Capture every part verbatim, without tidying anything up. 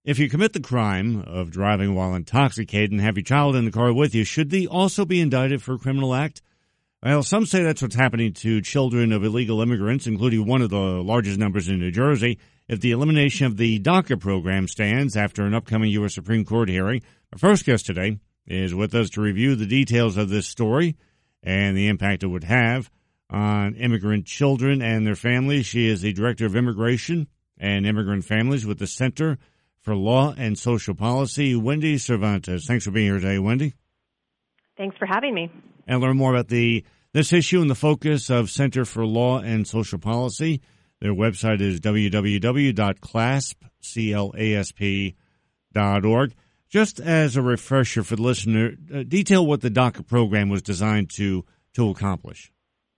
If you commit the crime of driving while intoxicated and have your child in the car with you, should they also be indicted for a criminal act? Well, some say that's what's happening to children of illegal immigrants, including one of the largest numbers in New Jersey, if the elimination of the DACA program stands after an upcoming U S Supreme Court hearing. Our first guest today is with us to review the details of this story and the impact it would have on immigrant children and their families. She is the Director of Immigration and Immigrant Families with the Center for Law and Social Policy, Wendy Cervantes. Thanks for being here today, Wendy. Thanks for having me. And learn more about the this issue and the focus of Center for Law and Social Policy. Their website is w w w dot clasp dot org. Just as a refresher for the listener, uh, detail what the DACA program was designed to to accomplish.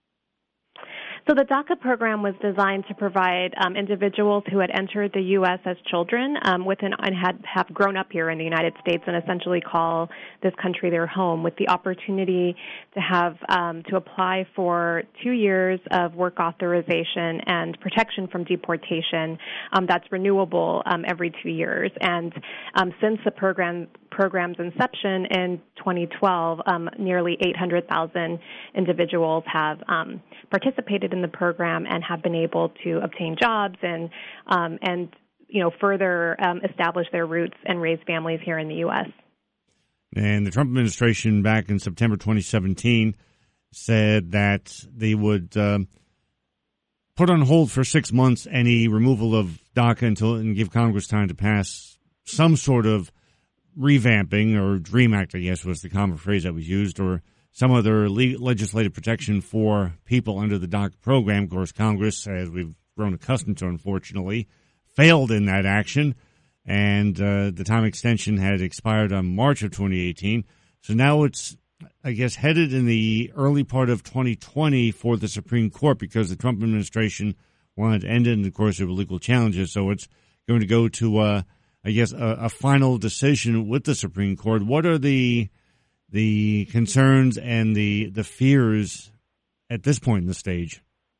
So the DACA program was designed to provide um, individuals who had entered the U S as children um, within, and had have grown up here in the United States and essentially call this country their home, with the opportunity to have um, to apply for two years of work authorization and protection from deportation. Um, that's renewable um, every two years. And um, since the program program's inception in twenty twelve, um, nearly eight hundred thousand individuals have um, participated in the program and have been able to obtain jobs and um, and you know further um, establish their roots and raise families here in the U S. And the Trump administration back in September twenty seventeen said that they would uh, put on hold for six months any removal of DACA until and give Congress time to pass some sort of revamping, or DREAM Act, I guess was the common phrase that was used, or some other le- legislative protection for people under the DACA program. Of course, Congress, as we've grown accustomed to, unfortunately, failed in that action, and uh, the time extension had expired on March of twenty eighteen. So now it's, I guess, headed in the early part of twenty twenty for the Supreme Court, because the Trump administration wanted to end it, and of course there were legal challenges. So it's going to go to, uh, I guess, a, a final decision with the Supreme Court. What are the the concerns and the the fears at this point in the stage?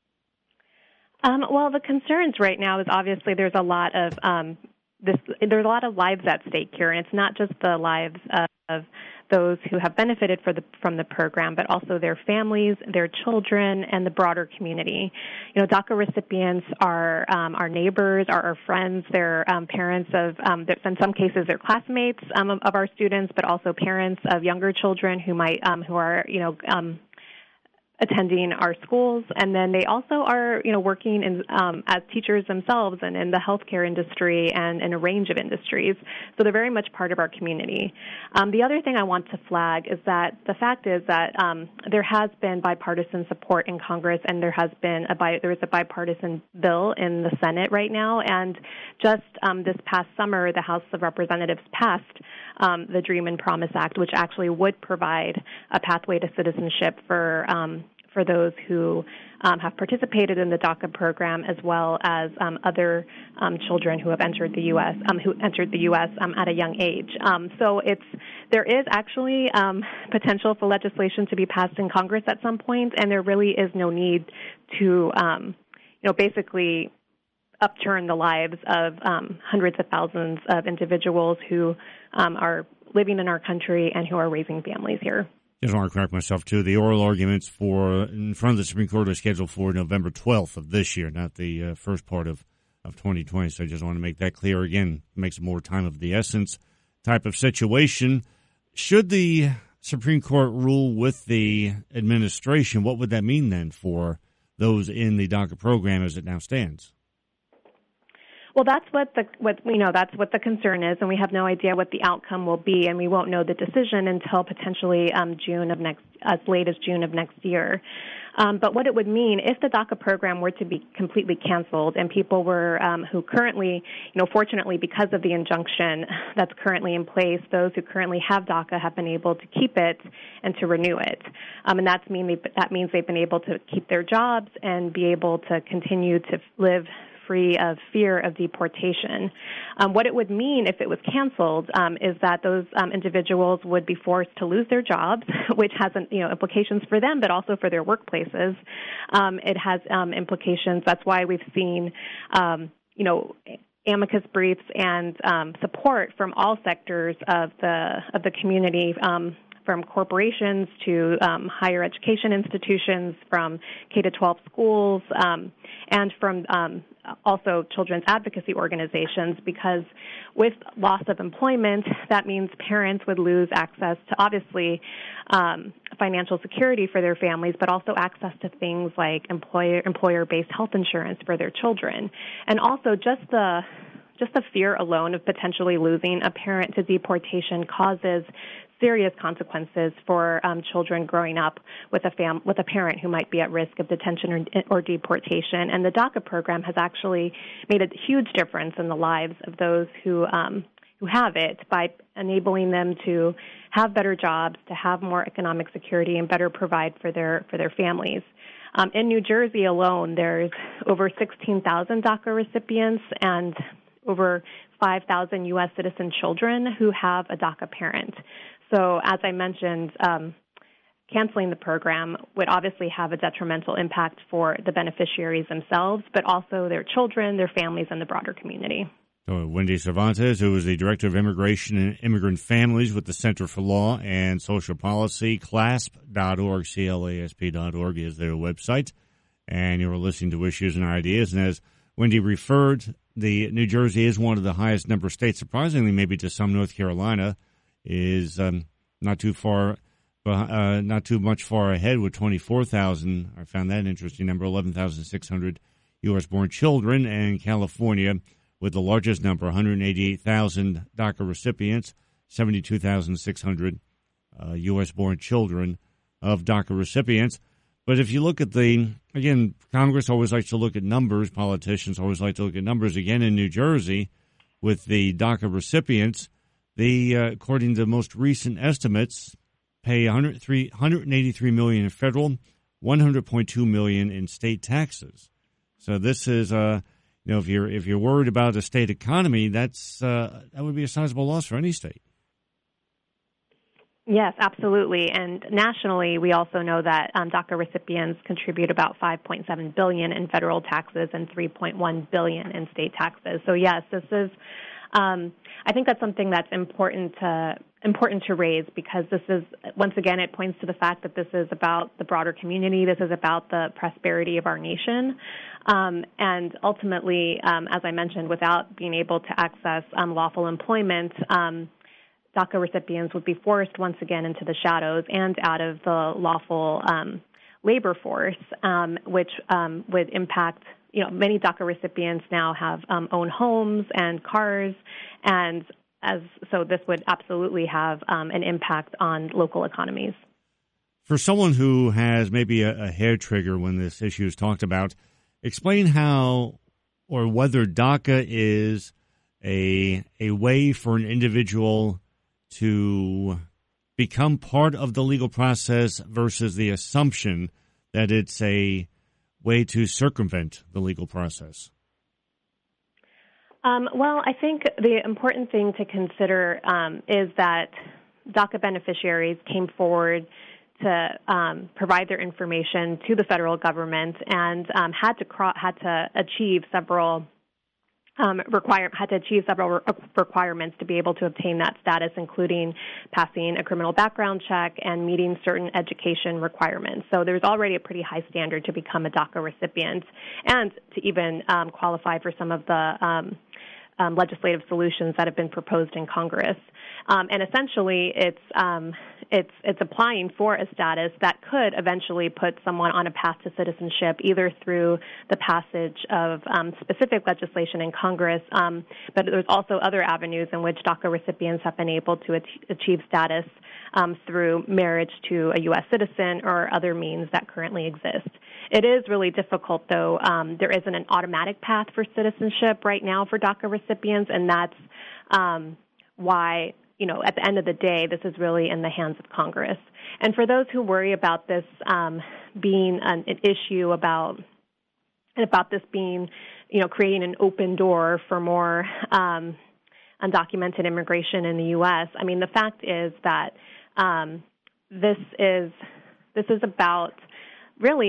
Um, well, the concerns right now is obviously there's a lot of um, this. There's a lot of lives at stake here, and it's not just the lives of, of those who have benefited for the, from the program, but also their families, their children, and the broader community. You know, DACA recipients are um, our neighbors, are our friends, they're um, parents of, um, in some cases, they're classmates um, of our students, but also parents of younger children who might, um, who are, you know, um, attending our schools, and then they also are, you know, working in, um, as teachers themselves and in the healthcare industry and in a range of industries. So they're very much part of our community. Um, the other thing I want to flag is that the fact is that um, there has been bipartisan support in Congress, and there has been a bi- there is a bipartisan bill in the Senate right now. And just um, this past summer, the House of Representatives passed um, the Dream and Promise Act, which actually would provide a pathway to citizenship for um, for those who um, have participated in the DACA program, as well as um, other um, children who have entered the U S, um, who entered the U S um, at a young age. Um, so it's there is actually um, potential for legislation to be passed in Congress at some point, and there really is no need to, um, you know, basically upturn the lives of um, hundreds of thousands of individuals who um, are living in our country and who are raising families here. I just want to correct myself, too. The oral arguments for in front of the Supreme Court are scheduled for November twelfth of this year, not the uh, first part of, of twenty twenty. So I just want to make that clear again. It makes more time of the essence type of situation. Should the Supreme Court rule with the administration, what would that mean then for those in the DACA program as it now stands? Well, that's what the what you know. That's what the concern is, and we have no idea what the outcome will be, and we won't know the decision until potentially um, June of next, as late as June of next year. Um, but what it would mean if the DACA program were to be completely canceled, and people were um, who currently, you know, fortunately because of the injunction that's currently in place, those who currently have DACA have been able to keep it and to renew it, um, and that's mean they, that means they've been able to keep their jobs and be able to continue to live free of fear of deportation. Um, what it would mean if it was canceled um, is that those um, individuals would be forced to lose their jobs, which has you know implications for them, but also for their workplaces. Um, it has um, implications. That's why we've seen, um, you know, amicus briefs and um, support from all sectors of the of the community, um, from corporations to um, higher education institutions, from K to twelve schools, um, and from um, also children's advocacy organizations, because with loss of employment, that means parents would lose access to, obviously, um, financial security for their families, but also access to things like employer, employer-based health insurance for their children. And also just the just the fear alone of potentially losing a parent to deportation causes serious consequences for um, children growing up with a fam- with a parent who might be at risk of detention or, or deportation. And the DACA program has actually made a huge difference in the lives of those who um, who have it by enabling them to have better jobs, to have more economic security, and better provide for their for their families. Um, in New Jersey alone, there's over sixteen thousand DACA recipients and over five thousand U S citizen children who have a DACA parent. So as I mentioned, um, canceling the program would obviously have a detrimental impact for the beneficiaries themselves, but also their children, their families, and the broader community. So Wendy Cervantes, who is the Director of Immigration and Immigrant Families with the Center for Law and Social Policy, clasp dot org, C L A S P dot org is their website. And you're listening to Issues and Ideas. And as Wendy referred, the New Jersey is one of the highest number of states, surprisingly maybe to some. North Carolina is um, not too far, uh, not too much far ahead with twenty-four thousand. I found that an interesting number, eleven thousand six hundred U S-born children. And California with the largest number, one hundred eighty-eight thousand DACA recipients, seventy-two thousand six hundred uh, U S-born children of DACA recipients. But if you look at the, again, Congress always likes to look at numbers. Politicians always like to look at numbers. Again, in New Jersey, with the DACA recipients, they, uh, according to the most recent estimates, pay one hundred three, one hundred eighty-three million dollars in federal, one hundred point two million dollars in state taxes. So this is, uh, you know, if you're if you're worried about the state economy, that's uh, that would be a sizable loss for any state. Yes, absolutely. And nationally, we also know that um, DACA recipients contribute about five point seven billion dollars in federal taxes and three point one billion dollars in state taxes. So yes, this is, um, I think that's something that's important to important to raise, because this is, once again, it points to the fact that this is about the broader community. This is about the prosperity of our nation. Um, and ultimately, um, as I mentioned, without being able to access um, lawful employment, um, DACA recipients would be forced once again into the shadows and out of the lawful um, labor force, um, which um, would impact, you know, many DACA recipients now have um, own homes and cars, and as so this would absolutely have um, an impact on local economies. For someone who has maybe a, a hair trigger when this issue is talked about, explain how or whether DACA is a a way for an individual to become part of the legal process versus the assumption that it's a way to circumvent the legal process. Um, well, I think the important thing to consider um, is that DACA beneficiaries came forward to um, provide their information to the federal government and um, had to cro- had to achieve several Um, require had to achieve several re- requirements to be able to obtain that status, including passing a criminal background check and meeting certain education requirements. So there's already a pretty high standard to become a DACA recipient and to even um, qualify for some of the um, um, legislative solutions that have been proposed in Congress. Um, and essentially, it's um, it's it's applying for a status that could eventually put someone on a path to citizenship, either through the passage of um, specific legislation in Congress, um, but there's also other avenues in which DACA recipients have been able to achieve status um, through marriage to a U S citizen or other means that currently exist. It is really difficult, though. Um, there isn't an automatic path for citizenship right now for DACA recipients, and that's um, why, you know, at the end of the day, this is really in the hands of Congress. And for those who worry about this um, being an, an issue about about this being, you know, creating an open door for more um, undocumented immigration in the U S, I mean, the fact is that um, this is this is about really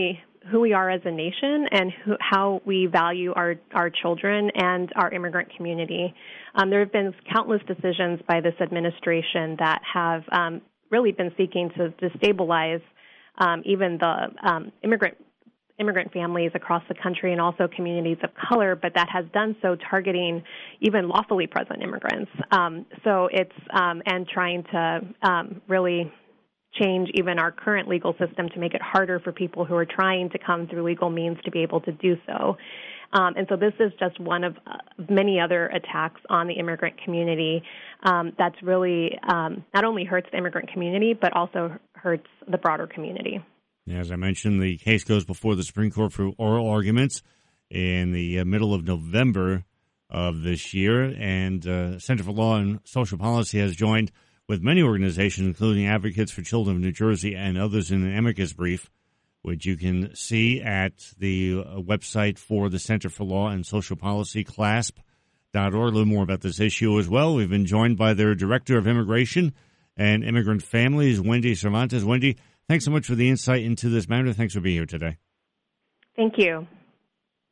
who we are as a nation and who, how we value our, our children and our immigrant community. Um, there have been countless decisions by this administration that have um, really been seeking to destabilize um, even the um, immigrant immigrant families across the country and also communities of color, but that has done so targeting even lawfully present immigrants. Um, so it's, um, and trying to um, really change even our current legal system to make it harder for people who are trying to come through legal means to be able to do so. Um, and so this is just one of uh, many other attacks on the immigrant community um, that's really um, not only hurts the immigrant community, but also hurts the broader community. As I mentioned, the case goes before the Supreme Court for oral arguments in the uh, middle of November of this year, and uh, Center for Law and Social Policy has joined with many organizations, including Advocates for Children of New Jersey and others, in an amicus brief, which you can see at the uh, website for the Center for Law and Social Policy, clasp dot org. A little more about this issue as well. We've been joined by their Director of Immigration and Immigrant Families, Wendy Cervantes. Wendy, thanks so much for the insight into this matter. Thanks for being here today. Thank you.